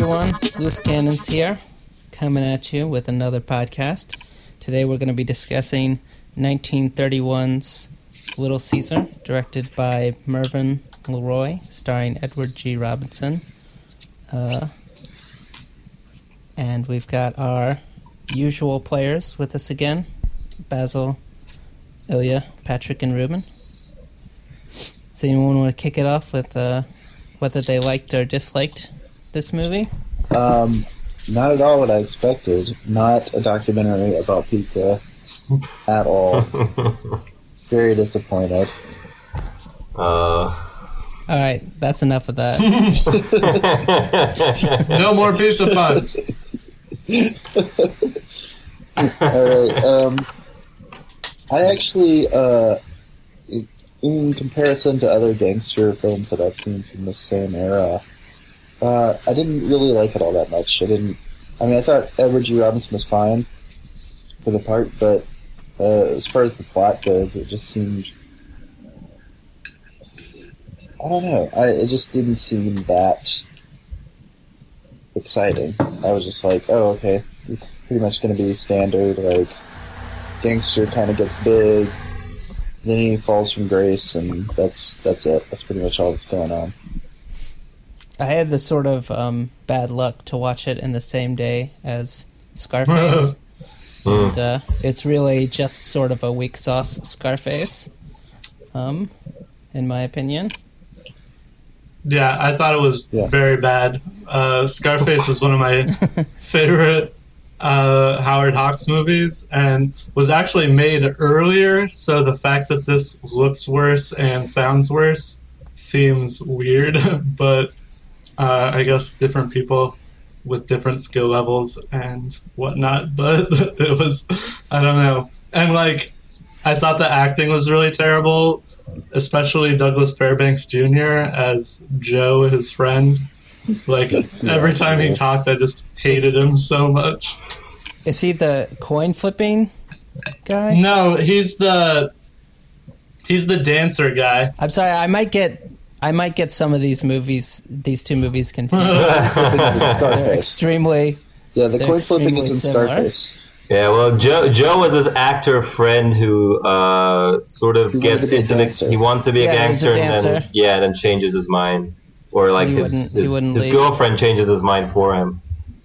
everyone. Loose Cannons here, coming at you with another podcast. Today we're going to be discussing 1931's Little Caesar, directed by Mervyn LeRoy, starring Edward G. Robinson. And we've got our usual players with us again. Basil, Ilya, Patrick, and Ruben. Does anyone want to kick it off with whether they liked or disliked this movie? Not at all what I expected. Not a documentary about pizza at all. Very disappointed. Alright, that's enough of that. No more pizza puns. Alright, I actually, in comparison to other gangster films that I've seen from the same era, I didn't really like it all that much. I thought Edward G. Robinson was fine for the part, but as far as the plot goes, it just seemed... I don't know. It just didn't seem that exciting. I was just like, oh, okay, this is pretty much going to be standard, like, gangster kind of gets big, then he falls from grace, and that's it. That's pretty much all that's going on. I had the sort of bad luck to watch it in the same day as Scarface. And it's really just sort of a weak sauce Scarface, in my opinion. Yeah, I thought it was very bad. Scarface is one of my favorite Howard Hawks movies, and was actually made earlier, so the fact that this looks worse and sounds worse seems weird, but I guess different people with different skill levels and whatnot, but it was, I don't know. And, like, I thought the acting was really terrible, especially Douglas Fairbanks Jr. as Joe, his friend. Like, every time he talked, I just hated him so much. Is he the coin flipping guy? No, he's the dancer guy. I'm sorry, I might get some of these two movies confused. Scarface. Extremely. Yeah, the coin flipping is in similar. Scarface. Yeah, well, Joe was his actor friend who sort of gets into the... He wants to be a gangster, and then changes his mind. Or, like, his girlfriend changes his mind for him.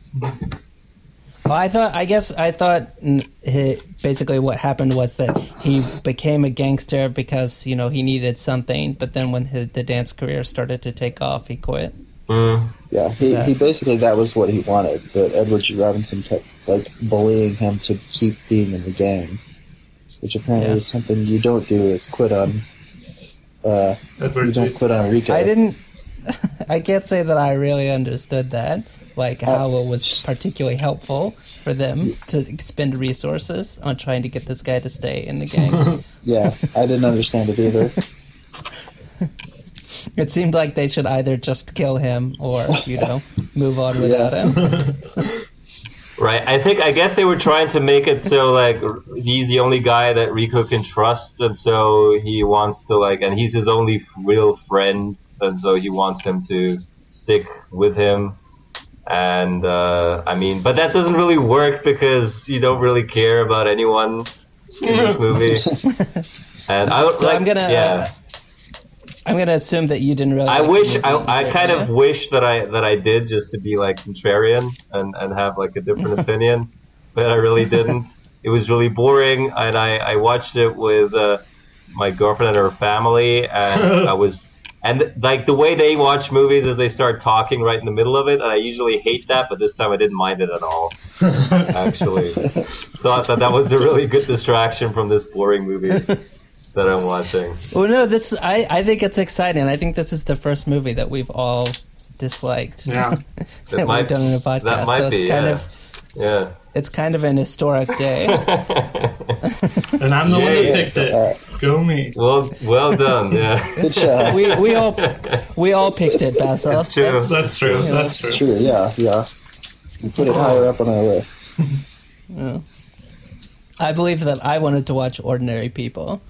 Well, I thought basically what happened was that he became a gangster because, he needed something, but then when the dance career started to take off, he quit. Yeah, he basically, that was what he wanted, but Edward G. Robinson kept, like, bullying him to keep being in the gang, which apparently is something you don't do, is quit on, quit on Rico. I can't say that I really understood that, like how it was particularly helpful for them to expend resources on trying to get this guy to stay in the gang. Yeah, I didn't understand it either. It seemed like they should either just kill him or, move on without him. Right. I guess they were trying to make it so, like, he's the only guy that Rico can trust, and so he wants to, like, and he's his only real friend, and so he wants him to stick with him. And, but that doesn't really work because you don't really care about anyone in this movie. And I'm gonna assume that you didn't really. I kind of wish that I did, just to be, like, contrarian and have, like, a different opinion, but I really didn't. It was really boring, and I watched it with my girlfriend and her family, and like, the way they watch movies is they start talking right in the middle of it, and I usually hate that, but this time I didn't mind it at all. Actually, thought that was a really good distraction from this boring movie that I'm watching. Well, no, I think it's exciting. I think this is the first movie that we've all disliked. Yeah, that we've done in a podcast. That might be. It's kind of an historic day. And I'm the one that picked it. Go me. Well done. Yeah. Good job. we all picked it, Basil. That's true. That's true. That's true. Yeah. We put it higher up on our list. Yeah. I believe that I wanted to watch Ordinary People.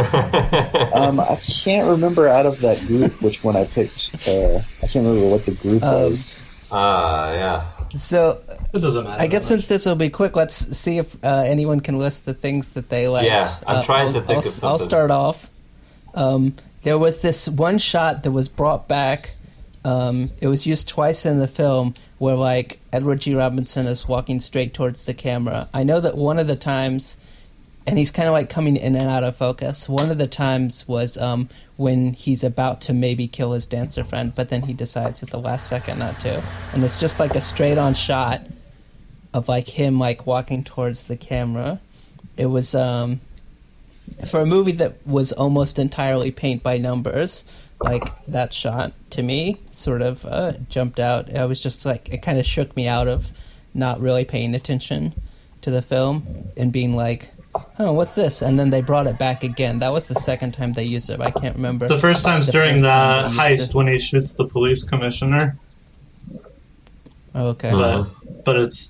I can't remember out of that group which one I picked. I can't remember what the group was. Yeah. So it doesn't matter. I guess since this will be quick, let's see if anyone can list the things that they liked. Yeah, I'm trying to think of something. I'll start off. There was this one shot that was brought back. It was used twice in the film where, like, Edward G. Robinson is walking straight towards the camera. I know that one of the times, and he's kind of like coming in and out of focus. One of the times was when he's about to maybe kill his dancer friend, but then he decides at the last second not to. And it's just like a straight-on shot of, like, him, like, walking towards the camera. It was, for a movie that was almost entirely paint by numbers, like, that shot, to me, sort of jumped out. I was just, like, it kind of shook me out of not really paying attention to the film and being like, oh, what's this? And then they brought it back again. That was the second time they used it. I can't remember. The first time's during the heist when he shoots the police commissioner. Oh, okay. But it's...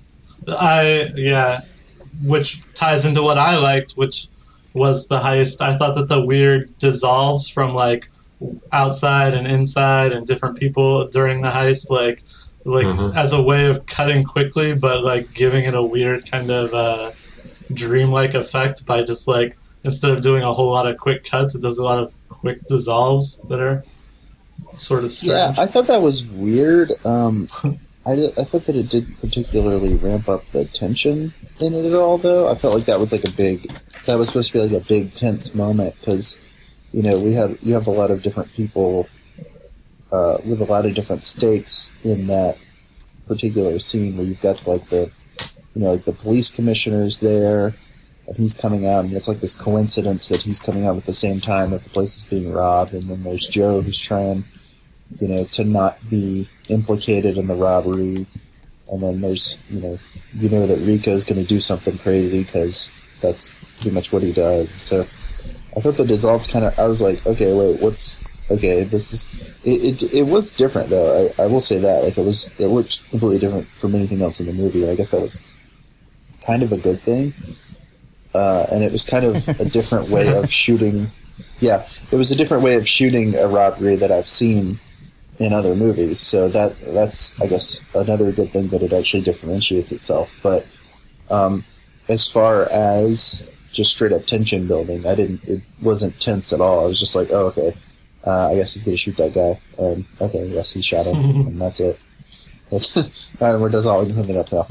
which ties into what I liked, which was the heist. I thought that the weird dissolves from, like, outside and inside and different people during the heist, like as a way of cutting quickly, but, like, giving it a weird kind of dreamlike effect by just, like, instead of doing a whole lot of quick cuts, it does a lot of quick dissolves that are sort of strange. Yeah, I thought that was weird. I thought that it didn't particularly ramp up the tension in it at all, though. I felt like that was like that was supposed to be like a big tense moment, because, you know, you have a lot of different people with a lot of different stakes in that particular scene, where you've got, like, the, you know, like, the police commissioner's there, and he's coming out, and it's like this coincidence that he's coming out at the same time that the place is being robbed, and then there's Joe who's trying, you know, to not be implicated in the robbery, and then there's, you know that Rico's going to do something crazy because that's pretty much what he does. And so I thought the dissolves kind of, I was like, okay, wait, this is, it was different, though. I will say that, like, it looked completely different from anything else in the movie, and I guess that was kind of a good thing. And it was kind of a different way of shooting. Yeah, it was a different way of shooting a robbery that I've seen in other movies. So that's, I guess, another good thing, that it actually differentiates itself. But as far as just straight up tension building, it wasn't tense at all. I was just like, oh, okay, I guess he's going to shoot that guy. And okay, yes, he shot him, and that's it. We're dissolving something else now.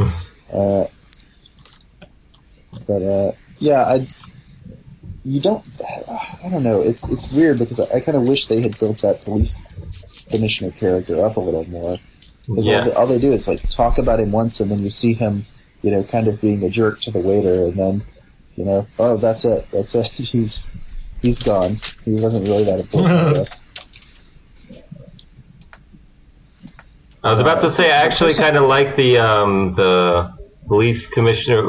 Yeah, I don't know. It's weird, because I kind of wish they had built that police commissioner character up a little more. Because all they do is, like, talk about him once, and then you see him, you know, kind of being a jerk to the waiter, and then, you know, oh, that's it. He's gone. He wasn't really that important, I guess. I was about to say, I actually kind of like the police commissioner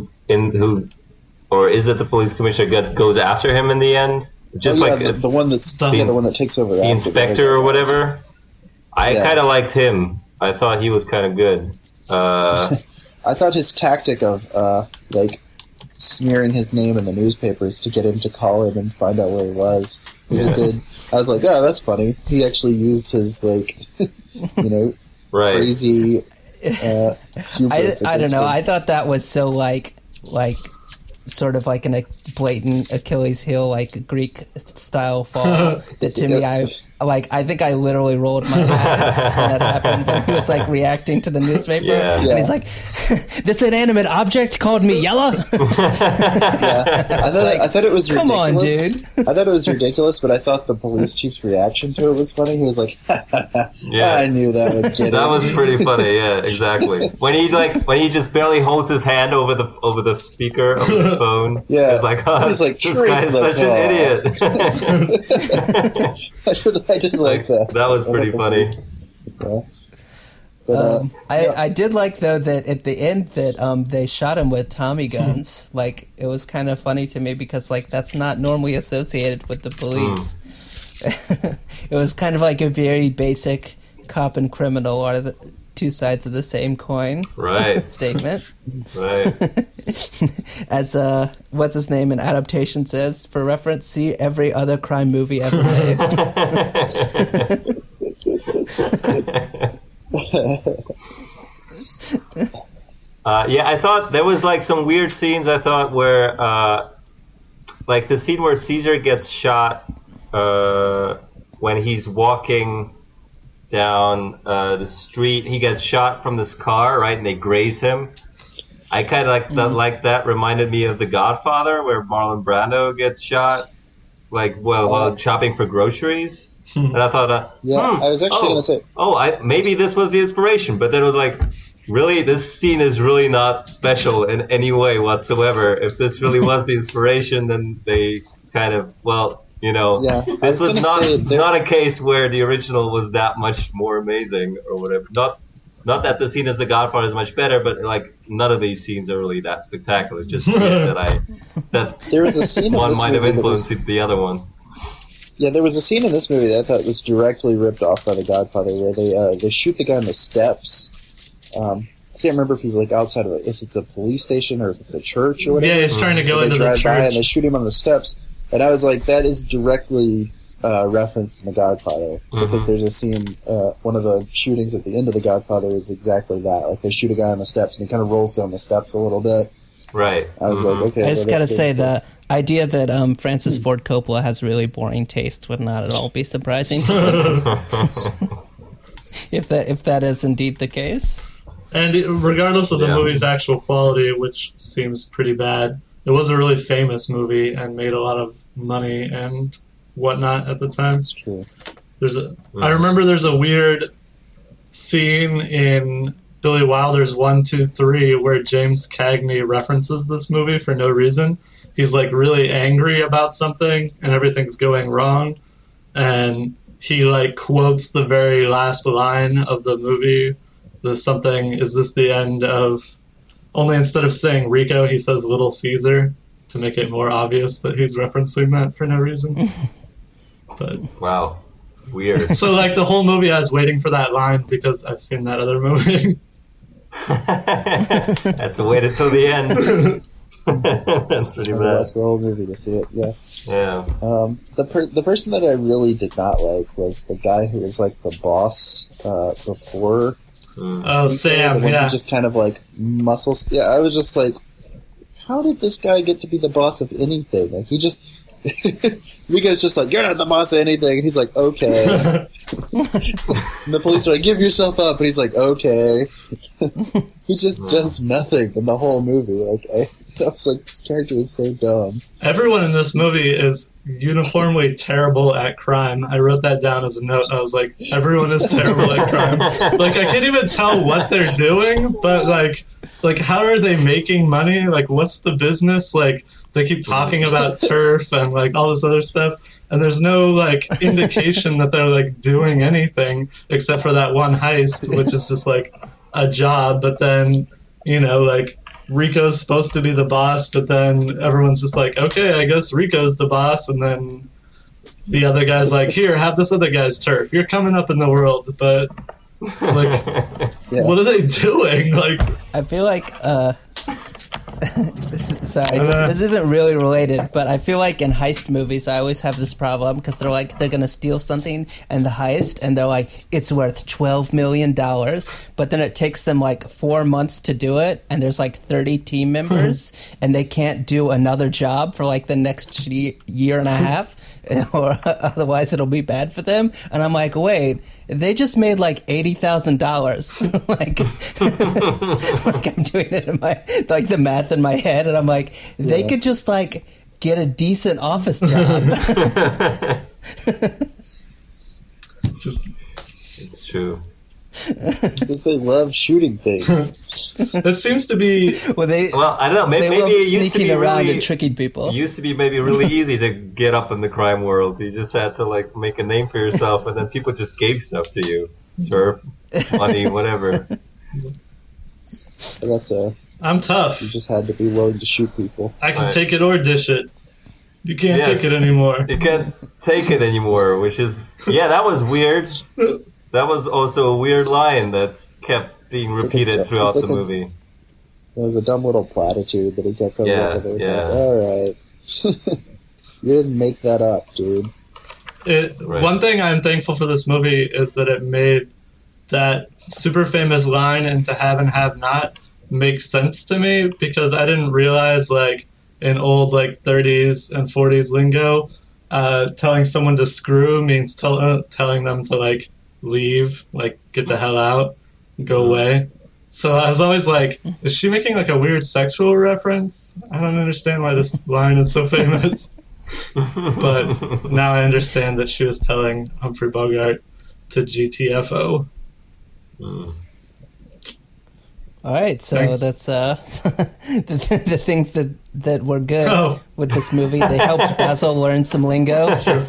or is it the police commissioner goes after him in the end? Just the one that takes over. The inspector or whatever. I kind of liked him. I thought he was kind of good. I thought his tactic of like smearing his name in the newspapers to get him to call him and find out where he was a good. I was like, oh, that's funny. He actually used his, like, you know, crazy. I don't know. I thought that was so like sort of like a blatant Achilles heel, like Greek style fall. That to me, I think I literally rolled my eyes when that happened. When he was, like, reacting to the newspaper, and he's like, "This inanimate object called me yellow." I thought it was ridiculous. Come on, dude. I thought it was ridiculous, but I thought the police chief's reaction to it was funny. He was like, "I knew that would get him." That was pretty funny. Yeah, exactly. When he just barely holds his hand over the speaker of the phone. Yeah, it's like, oh, he's like, this guy is such an idiot. I did like that. That was pretty funny. Yeah. But, I did like, though, that at the end that they shot him with Tommy guns. Like, it was kind of funny to me, because, like, that's not normally associated with the police. It was kind of like a very basic cop and criminal are the two sides of the same coin statement. Right. As what's his name in Adaptation says, for reference, see every other crime movie ever made. Yeah, I thought there was like some weird scenes. I thought where, like the scene where Caesar gets shot when he's walking down the street. He gets shot from this car, right, and they graze him. I kind of like that. Reminded me of The Godfather, where Marlon Brando gets shot, like while shopping for groceries. And I thought, I was actually going to say, maybe this was the inspiration, but then it was like, really, this scene is really not special in any way whatsoever. If this really was the inspiration, then they kind of, this was not a case where the original was that much more amazing or whatever. Not that the scene as The Godfather is much better, but like none of these scenes are really that spectacular. Just that there was a scene one might have influenced the other one. Yeah, there was a scene in this movie that I thought was directly ripped off by The Godfather, where they shoot the guy on the steps. I can't remember if he's like outside of if it's a police station or if it's a church or whatever. Yeah, he's trying to go into the church. They drive by and they shoot him on the steps, and I was like, that is directly referenced in The Godfather, because there's a scene, one of the shootings at the end of The Godfather is exactly that. Like they shoot a guy on the steps, and he kind of rolls down the steps a little bit. Right. I was like, okay. I just gotta say the idea that Francis Ford Coppola has really boring taste would not at all be surprising if that is indeed the case. And regardless of the movie's actual quality, which seems pretty bad, it was a really famous movie and made a lot of money and whatnot at the time. That's true. I remember there's a weird scene in Billy Wilder's 1, 2, 3 where James Cagney references this movie for no reason. He's like really angry about something and everything's going wrong, and he like quotes the very last line of the movie. Is this the end of... Only instead of saying Rico, he says Little Caesar to make it more obvious that he's referencing that for no reason. But wow, weird. So like the whole movie I was waiting for that line because I've seen that other movie. Had to wait until the end. That's pretty bad. Watch the whole movie to see it. Yeah. Yeah. The person that I really did not like was the guy who was like the boss before. Oh, Sam. When he just kind of like muscles. Yeah, I was just like, how did this guy get to be the boss of anything? Like he just. Rico's just like, you're not the boss of anything, and he's like, okay. And the police are like, give yourself up, and he's like, okay. He just does nothing in the whole movie. Like, I was like, this character is so dumb. Everyone in this movie is uniformly terrible at crime. I wrote that down as a note. I was like, everyone is terrible at crime. Like, I can't even tell what they're doing, but like how are they making money? Like, what's the business? Like, they keep talking about turf and like all this other stuff, and there's no like indication that they're like doing anything except for that one heist, which is just like a job. But then, like Rico's supposed to be the boss, but then everyone's just like, okay, I guess Rico's the boss, and then the other guy's like, here, have this other guy's turf. You're coming up in the world, but like, what are they doing? Like, I feel like this isn't really related, but I feel like in heist movies I always have this problem because they're like, they're gonna steal something and the heist, and they're like, it's worth $12 million, but then it takes them like 4 months to do it, and there's like 30 team members and they can't do another job for like the next year and a half or otherwise it'll be bad for them. And I'm like, wait, they just made like $80,000. like I'm doing it in my, like the math in my head, and I'm like, they could just like get a decent office job. It's true. Because they love shooting things. It seems to be. Well, I don't know. Maybe it used to be around really, and tricking people. It used to be maybe really easy to get up in the crime world. You just had to like make a name for yourself, and then people just gave stuff to you, turf, money, whatever. I guess so. I'm tough. You just had to be willing to shoot people. I can take it or dish it. You can't take it anymore. You can't take it anymore, which is that was weird. That was also a weird line that kept being repeated throughout the movie. It was a dumb little platitude that he kept coming up with. It was like, all right. You didn't make that up, dude. One thing I'm thankful for this movie is that it made that super famous line into Have and Have Not makes sense to me, because I didn't realize, like, in old, like, 30s and 40s lingo, telling someone to screw means telling them to, like, leave, like, get the hell out, go away. So I was always like, is she making, like, a weird sexual reference? I don't understand why this line is so famous. But now I understand that she was telling Humphrey Bogart to GTFO. All right, so Thanks. that's the things that were good with this movie. They helped Basil learn some lingo. That's true.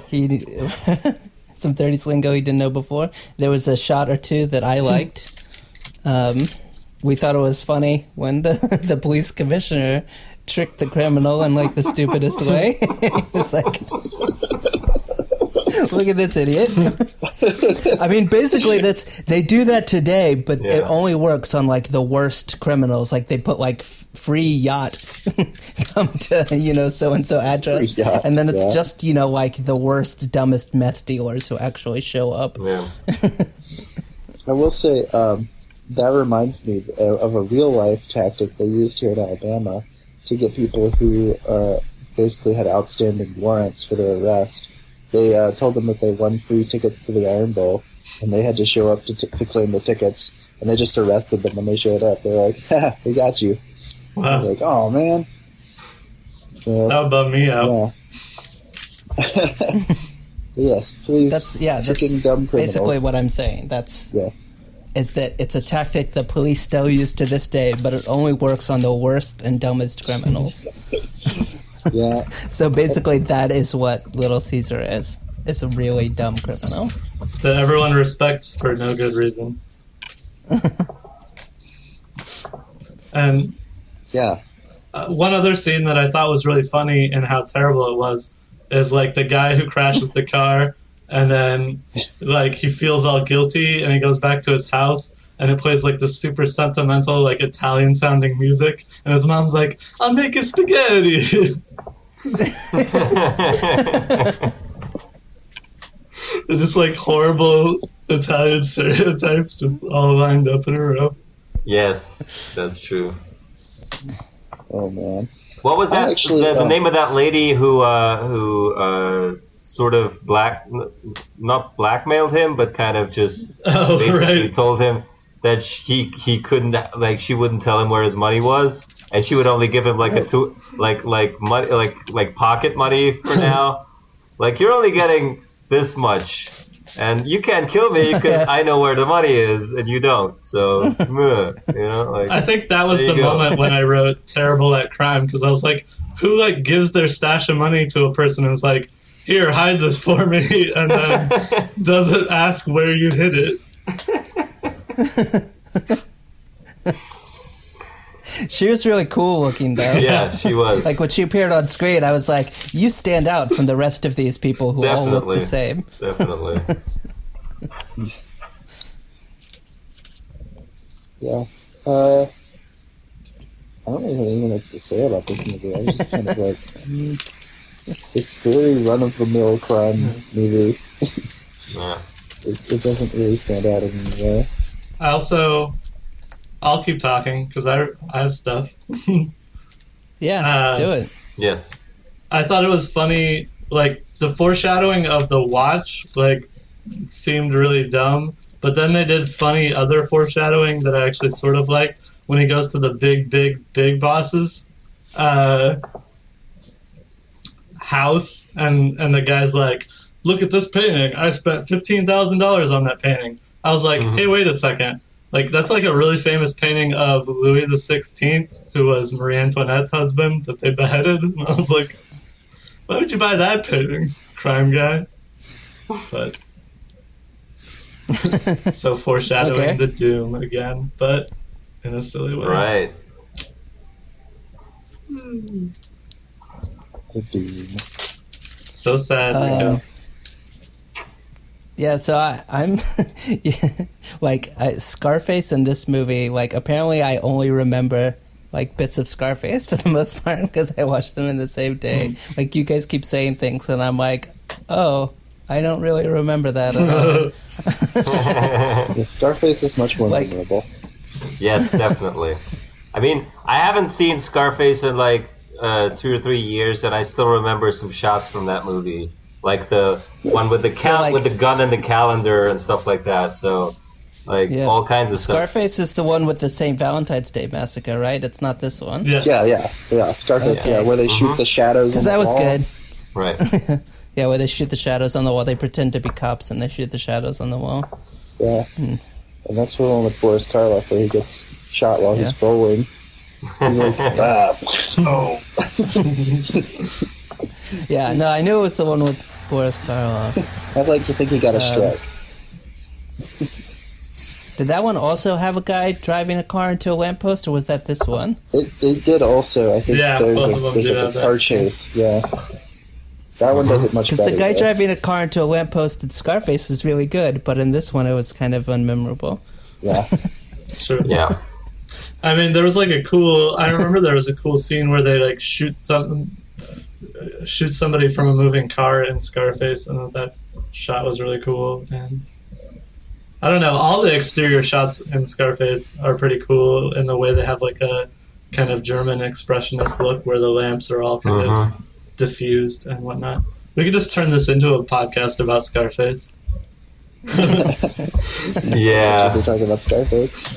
Some 30s lingo he didn't know before. There was a shot or two that I liked. We thought it was funny when the police commissioner tricked the criminal in, like, the stupidest way. It's like, look at this idiot. I mean, basically, they do that today, but it only works on, like, the worst criminals. Like, they put, like, free yacht come to, so-and-so address. And then it's just, like, the worst, dumbest meth dealers who actually show up. Yeah. I will say, that reminds me of a real-life tactic they used here in Alabama to get people who basically had outstanding warrants for their arrest. They told them that they won free tickets to the Iron Bowl, and they had to show up to claim the tickets, and they just arrested them when they showed up. They're like, ha, we got you. Wow. Like, oh, man. That would bum me out. Yeah. Yes, please. That's dumb criminals. basically what I'm saying. Is that it's a tactic the police still use to this day, but it only works on the worst and dumbest criminals. Yeah. So basically that is what Little Caesar is. It's a really dumb criminal. That everyone respects for no good reason. And yeah. One other scene that I thought was really funny and how terrible it was is, like, the guy who crashes the car, and then, like, he feels all guilty, and he goes back to his house, and it plays, like, this super sentimental, like, Italian-sounding music, and his mom's like, I'm making spaghetti! It's just, like, horrible Italian stereotypes just all lined up in a row. Yes, that's true. Oh, man. What was that? Actually, the name of that lady who sort of not blackmailed him, but kind of just basically told him that he couldn't, like, she wouldn't tell him where his money was, and she would only give him like money, like pocket money for now. Like, you're only getting this much, and you can't kill me because I know where the money is and you don't. So, like, I think that was the moment when I wrote terrible at crime, because I was like, who, like, gives their stash of money to a person and is like, here, hide this for me, and then doesn't ask where you hid it. She was really cool looking, though. Yeah, she was. Like, when she appeared on screen, I was like, you stand out from the rest of these people who all look the same. Definitely. Yeah. I don't really have anything else to say about this movie. I was just kind of like, it's very run-of-the-mill crime movie. Yeah. It doesn't really stand out in any way. I'll keep talking because I have stuff. Yeah, do it. Yes. I thought it was funny, like, the foreshadowing of the watch, like, seemed really dumb, but then they did funny other foreshadowing that I actually sort of liked when he goes to the big boss's house, and the guy's like, look at this painting, I spent $15,000 on that painting. I was like, hey, wait a second. Like, that's like a really famous painting of Louis XVI, who was Marie Antoinette's husband that they beheaded. And I was like, why would you buy that painting, crime guy? But so foreshadowing the doom again, but in a silly way. Right. The doom. So sad. Rico. Yeah, so I'm like Scarface in this movie. Like, apparently, I only remember like bits of Scarface for the most part because I watched them in the same day. Like, you guys keep saying things, and I'm like, oh, I don't really remember that at all. Yeah, Scarface is much more Like- memorable. Yes, definitely. I mean, I haven't seen Scarface in like 2 or 3 years, and I still remember some shots from that movie, like the one with the with the gun and the calendar and stuff like that. So, like all kinds of stuff. Scarface is the one with the St. Valentine's Day Massacre, right? It's not this one. Yes. Yeah. Scarface, Okay. where they shoot the shadows on the That was wall. good. Right. Yeah, where they shoot the shadows on the wall. They pretend to be cops and they shoot the shadows on the wall. Yeah. And that's the one with Boris Karloff where he gets shot while he's bowling. He's like, oh. Yeah, no, I knew it was the one with Boris Karloff. I'd like to think he got a strike. Did that one also have a guy driving a car into a lamppost, or was that this one? It did also. I think Yeah, there's both of them there's do like a have that. car chase. Yeah. That one does it much Because better. the guy though. driving a car into a lamppost in Scarface was really good, but in this one it was kind of unmemorable. Yeah. It's true. Yeah. I mean, there was like a cool. I remember there was a cool scene where they like shoot somebody from a moving car in Scarface, and that shot was really cool. And I don't know, all the exterior shots in Scarface are pretty cool in the way they have like a kind of German expressionist look, where the lamps are all kind of diffused and whatnot. We could just turn this into a podcast about Scarface. Yeah. We're talking about Scarface.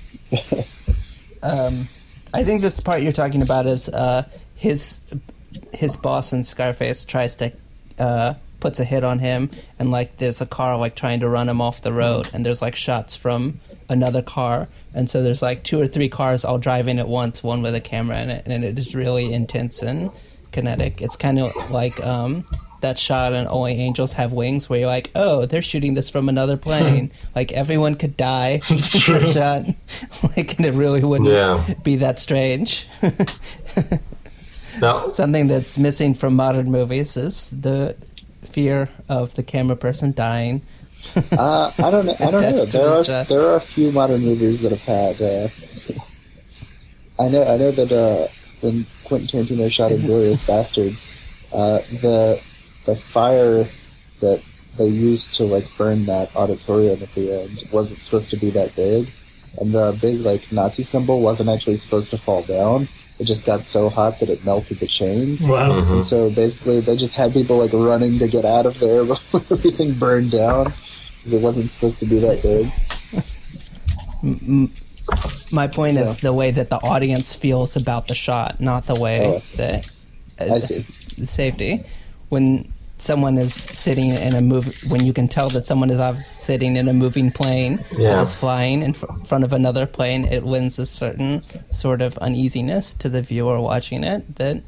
I think the part you're talking about is his boss in Scarface tries to puts a hit on him, and like there's a car like trying to run him off the road, and there's like shots from another car, and so there's like 2 or 3 cars all driving at once, one with a camera in it, and it is really intense and kinetic. It's kind of like that shot in Only Angels Have Wings, where you're like, oh, they're shooting this from another plane. Like everyone could die. That's in true. that shot. Like, and it really wouldn't be that strange. No. Something that's missing from modern movies is the fear of the camera person dying. I don't know. Attached to the shot. There are a few modern movies that have had. I know that when Quentin Tarantino shot *Inglourious Bastards*, the fire that they used to like burn that auditorium at the end wasn't supposed to be that big, and the big like Nazi symbol wasn't actually supposed to fall down. It just got so hot that it melted the chains. Wow. And so basically, they just had people like running to get out of there before everything burned down because it wasn't supposed to be that big. My point is the way that the audience feels about the shot, not the way that I see. the safety. When someone is sitting in a when you can tell that someone is obviously sitting in a moving plane that is flying in front of another plane, it lends a certain sort of uneasiness to the viewer watching it that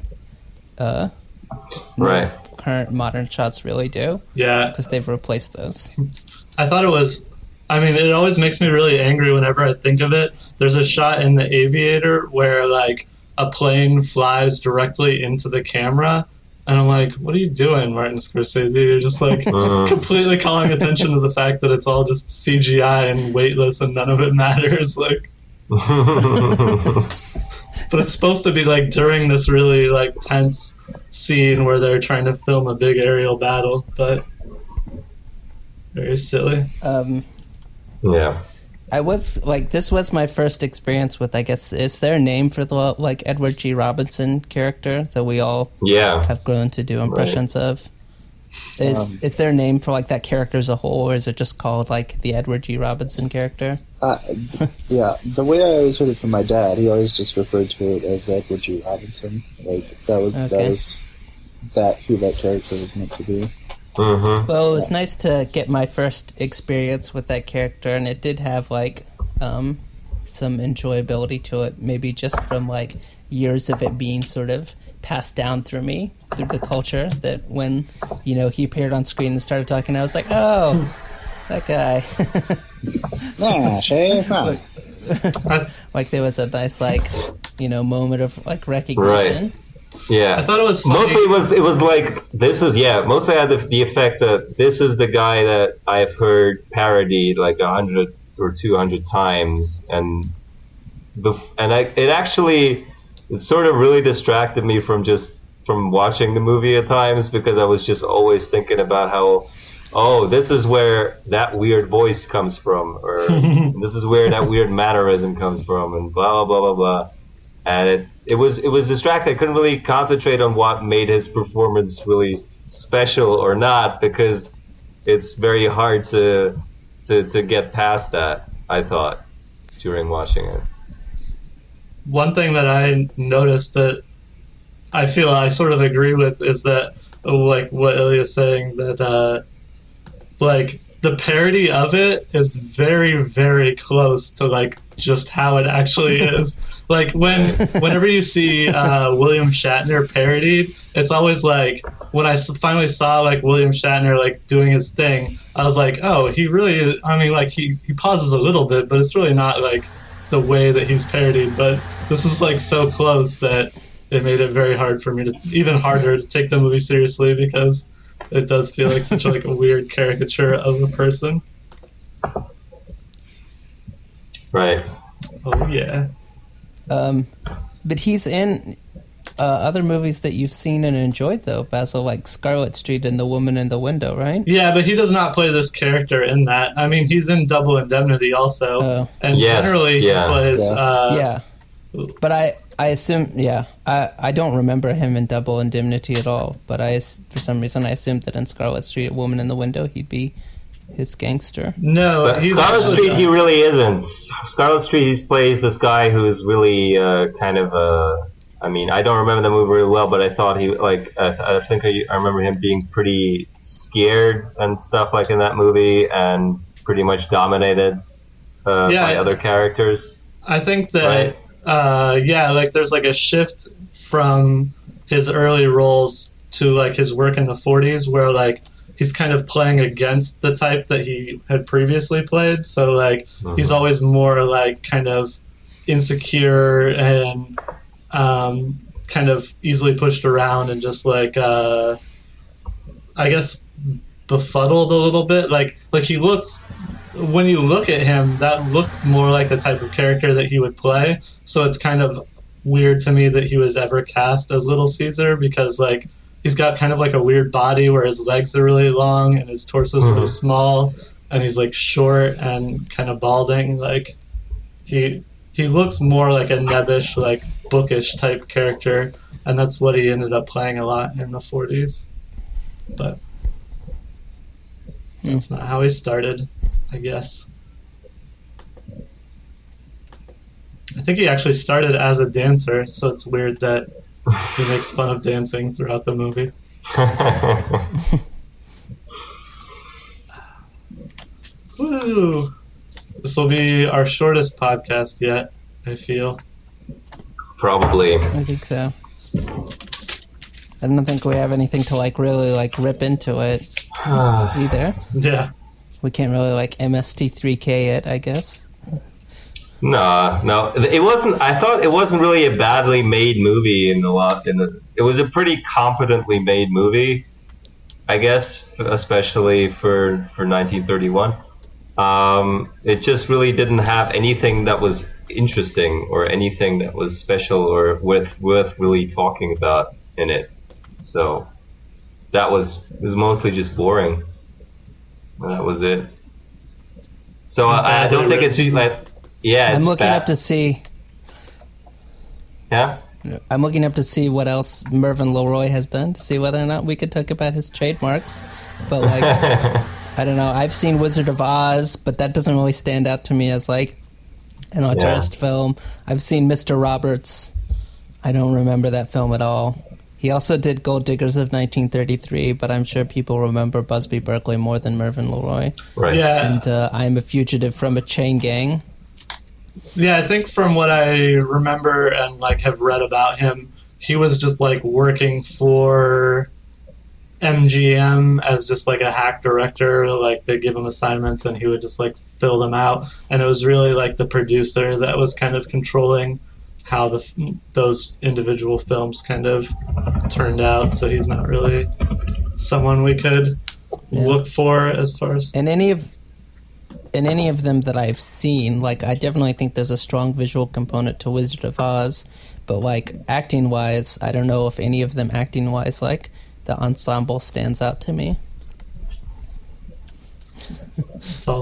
Right. current modern shots really do. Yeah. Because they've replaced those. I thought it was. I mean, it always makes me really angry whenever I think of it. There's a shot in The Aviator where, like, a plane flies directly into the camera, and I'm like, what are you doing, Martin Scorsese? You're just, like, completely calling attention to the fact that it's all just CGI and weightless and none of it matters. Like, but it's supposed to be, like, during this really, like, tense scene where they're trying to film a big aerial battle, but very silly. Yeah. I was like, this was my first experience with, I guess, is there a name for the like Edward G. Robinson character that we all have grown to do impressions of? Is there a name for like that character as a whole, or is it just called like the Edward G. Robinson character? Yeah, the way I always heard it from my dad, he always just referred to it as Edward G. Robinson. Like that was who that character was meant to be. Well, it was nice to get my first experience with that character, and it did have like some enjoyability to it, maybe just from like years of it being sort of passed down through me, through the culture, that when, you know, he appeared on screen and started talking, I was like, oh, that guy. Like there was a nice like, you know, moment of like recognition. Right. Yeah, I thought it was funny. Mostly it was like this is mostly I had the effect that this is the guy that I've heard parodied like 100 or 200 times, and it sort of really distracted me from watching the movie at times, because I was just always thinking about how oh, this is where that weird voice comes from, or this is where that weird mannerism comes from, and blah blah blah blah. And it was distracting. I couldn't really concentrate on what made his performance really special or not, because it's very hard to get past that, I thought, during watching it. One thing that I noticed that I feel I sort of agree with is that, like what Ilya's saying, that like the parody of it is very, very close to like just how it actually is. Like whenever you see William Shatner parodied, it's always like, when I finally saw like William Shatner like doing his thing, I was like, oh, he really is, I mean, like he pauses a little bit, but it's really not like the way that he's parodied. But this is like so close that it made it very hard for me to, even harder to take the movie seriously, because it does feel like such like a weird caricature of a person. Right. Oh yeah. But he's in other movies that you've seen and enjoyed, though, Basil, like Scarlet Street and The Woman in the Window, right? Yeah, but he does not play this character in that. I mean, he's in Double Indemnity also, and generally he plays. Yeah, but I assume, I don't remember him in Double Indemnity at all, but for some reason I assumed that in Scarlet Street, Woman in the Window, he'd be his gangster. No, but Scarlet Street, he really isn't. Scarlet Street, he plays this guy who's really kind of I mean, I don't remember the movie really well, but I thought he, like, I think I remember him being pretty scared and stuff like in that movie, and pretty much dominated by other characters. I think that, like there's like a shift from his early roles to like his work in the 40s, where like he's kind of playing against the type that he had previously played. So like he's always more like kind of insecure and kind of easily pushed around and just like I guess befuddled a little bit. Like he looks, when you look at him, that looks more like the type of character that he would play. So it's kind of weird to me that he was ever cast as Little Caesar, because like he's got kind of like a weird body where his legs are really long and his torso's really small, and he's like short and kind of balding. Like he looks more like a nebbish, like bookish type character, and that's what he ended up playing a lot in the 40s. But that's not how he started, I guess. I think he actually started as a dancer, so it's weird that he makes fun of dancing throughout the movie. Woo! This will be our shortest podcast yet, I feel. Probably. I think so. I don't think we have anything to like really like rip into it either. Yeah. We can't really like MST3K it, I guess. No, it wasn't. I thought it wasn't really a badly made movie it was a pretty competently made movie, I guess, especially for 1931. It just really didn't have anything that was interesting or anything that was special or worth really talking about in it. So it was mostly just boring. And that was it. So I don't think it's like. Yeah, I'm looking up to see. Yeah? I'm looking up to see what else Mervyn LeRoy has done, to see whether or not we could talk about his trademarks. But, like, I don't know. I've seen Wizard of Oz, but that doesn't really stand out to me as, like, an auteurist film. I've seen Mr. Roberts. I don't remember that film at all. He also did Gold Diggers of 1933, but I'm sure people remember Busby Berkeley more than Mervyn LeRoy. Right. Yeah. And I Am a Fugitive from a Chain Gang. Yeah, I think from what I remember and like have read about him, he was just like working for MGM as just like a hack director. Like they give him assignments and he would just like fill them out. And it was really like the producer that was kind of controlling how those individual films kind of turned out. So he's not really someone we could look for as far as. In any of them that I've seen, like, I definitely think there's a strong visual component to Wizard of Oz, but, like, acting-wise, I don't know if any of them acting-wise, like, the ensemble stands out to me.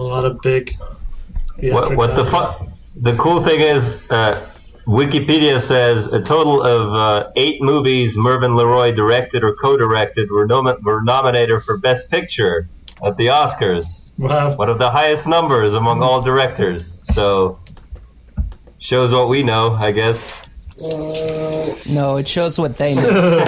lot of big. What the cool thing is, Wikipedia says a total of 8 movies Mervyn LeRoy directed or co-directed were nominated for Best Picture at the Oscars. Wow. One of the highest numbers among all directors. So, shows what we know, I guess. No, it shows what they know.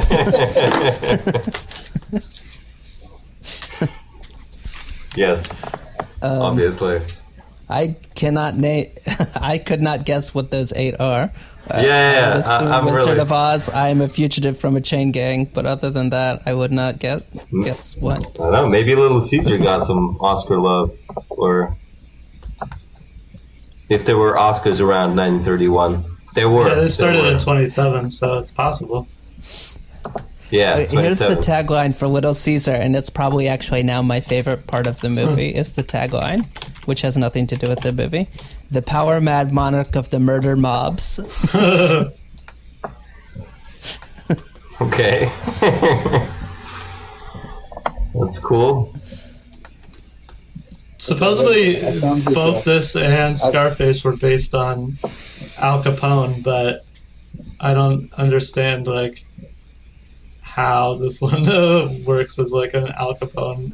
Yes, obviously. I cannot name. I could not guess what those 8 are. Yeah, I would assume I'm Wizard really... of Oz. I am a fugitive from a chain gang, but other than that, I would not guess what. I don't know. Maybe Little Caesar got some Oscar love, or if there were Oscars around 1931, there were. Yeah, they started in 27, so it's possible. Yeah, here's the tagline for Little Caesar, and it's probably actually now my favorite part of the movie, is the tagline, which has nothing to do with the movie. The power-mad monarch of the murder mobs. Okay. That's cool. Supposedly, both this and Scarface were based on Al Capone, but I don't understand, like, how this one works as like an Al Capone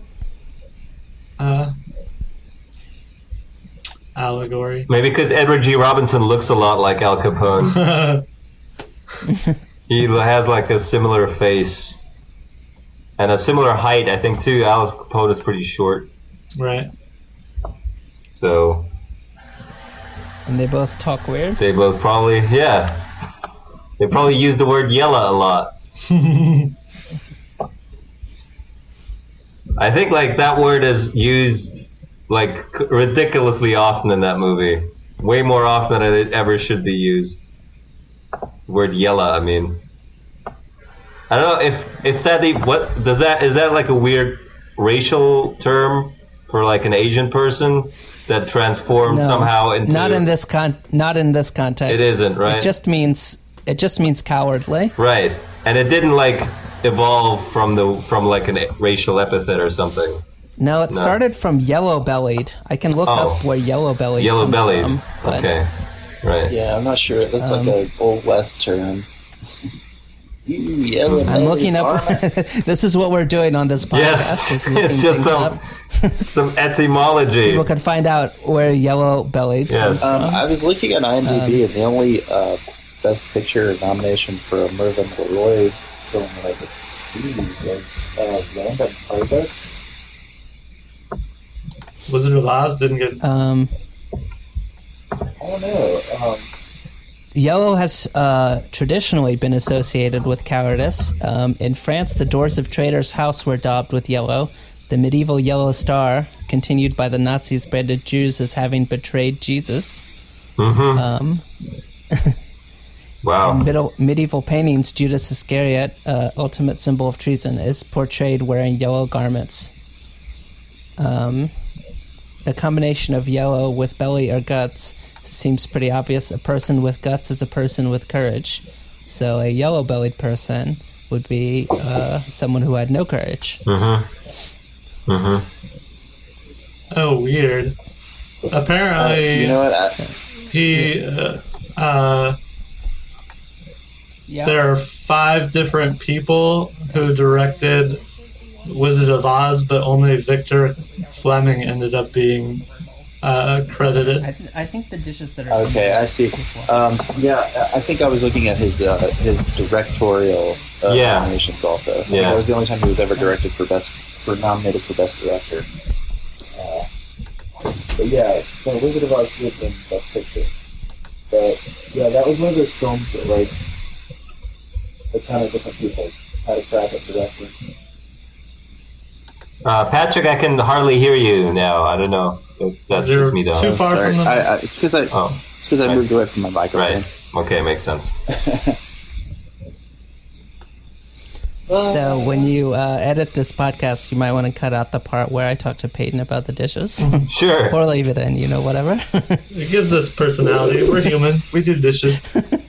allegory. Maybe because Edward G. Robinson looks a lot like Al Capone. He has like a similar face and a similar height, I think, too. Al Capone is pretty short. Right. So. And they both talk weird? They both probably, yeah. They probably use the word yella a lot. I think like that word is used like ridiculously often in that movie, way more often than it ever should be used. The word yella, I mean, I don't know if that what does that is that like a weird racial term for like an Asian person that transformed somehow into not in this context. It isn't, right? It just means cowardly, right? And it didn't like evolve from like a racial epithet or something. No, it started from yellow-bellied. I can look up where yellow-bellied comes from. Okay, right. Yeah, I'm not sure. That's like an Old West term. I'm looking up. This is what we're doing on this podcast. Yes, it's just some etymology. People can find out where yellow-bellied comes from. I was looking at IMDb, and the only Best Picture nomination for a Mervyn LeRoy film that I could see was Land of Purpose. Wizard of Oz didn't get. I don't know. Yellow has traditionally been associated with cowardice. In France, the doors of Traitors' House were daubed with yellow. The medieval yellow star, continued by the Nazis, branded Jews as having betrayed Jesus. Mm-hmm. Wow. In medieval paintings, Judas Iscariot, ultimate symbol of treason, is portrayed wearing yellow garments. A combination of yellow with belly or guts seems pretty obvious. A person with guts is a person with courage. So a yellow-bellied person would be someone who had no courage. Mm-hmm. Mm-hmm. Oh, weird. Apparently, you know what? There are 5 different people who directed Wizard of Oz, but only Victor Fleming ended up being credited. I think the dishes that are okay. I see. I think I was looking at his directorial nominations also. Yeah, that was the only time he was ever nominated for best director. But yeah, no, Wizard of Oz did win Best Picture. But yeah, that was one of those films that like a ton of different people had a crack at directing. Patrick, I can hardly hear you now. I don't know. That's just me, though. Too far from them. It's because I moved away from my microphone. Right. Okay, makes sense. So when you edit this podcast, you might want to cut out the part where I talk to Peyton about the dishes. Sure. Or leave it in, whatever. It gives us personality. We're humans. We do dishes.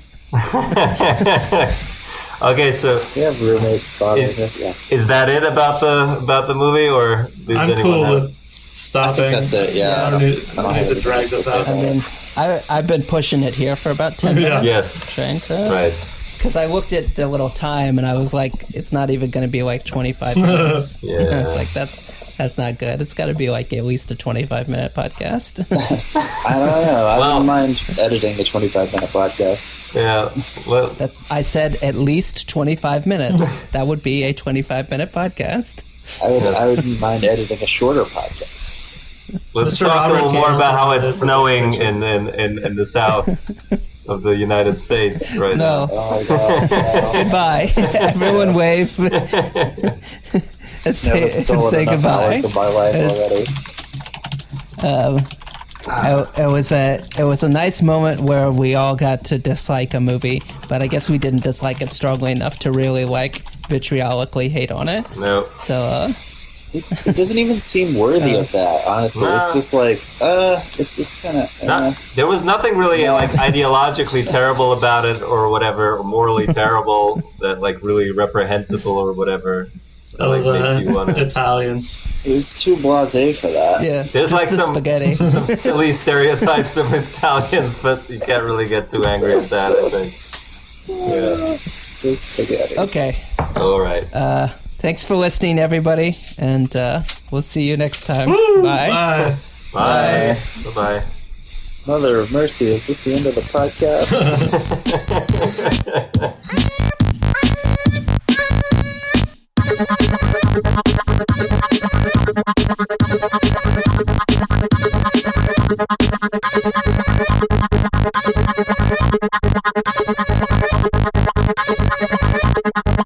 Okay, so we have roommates bothering us. Yeah. Is that it about the movie, or I'm cool with stopping. That's it. Yeah, I don't need to drag this out. I mean, I've been pushing it here for about 10 minutes. Yes. Trying to. Right. Because I looked at the little time and I was like, it's not even going to be like 25 minutes. Yeah. It's like, that's not good. It's got to be like at least a 25-minute podcast. I don't know. I wouldn't mind editing a 25-minute podcast. Yeah. Well, I said at least 25 minutes. That would be a 25-minute podcast. I wouldn't mind editing a shorter podcast. let's Mr. talk a Roberts little more is about how also it's a snowing different in the south of the United States right No. now. Oh my god! No. Goodbye. Everyone wave. and Never stolen say enough goodbye. hours of my life already. It was a nice moment where we all got to dislike a movie, but I guess we didn't dislike it strongly enough to really like vitriolically hate on it. No. So It doesn't even seem worthy of that. Honestly, Nah. it's just like, it's just kind of. There was nothing really like ideologically terrible about it or whatever, or morally terrible that like really reprehensible or whatever. That, like, makes you wanna... Italians. It was too blasé for that. yeah, There's just like the some spaghetti. some silly stereotypes of Italians, but you can't really get too angry at that, I think. Yeah. Just spaghetti. Okay. All right. Thanks for listening, everybody, and we'll see you next time. Woo! Bye. Bye. Bye. Bye. Mother of mercy, is this the end of the podcast? Bye.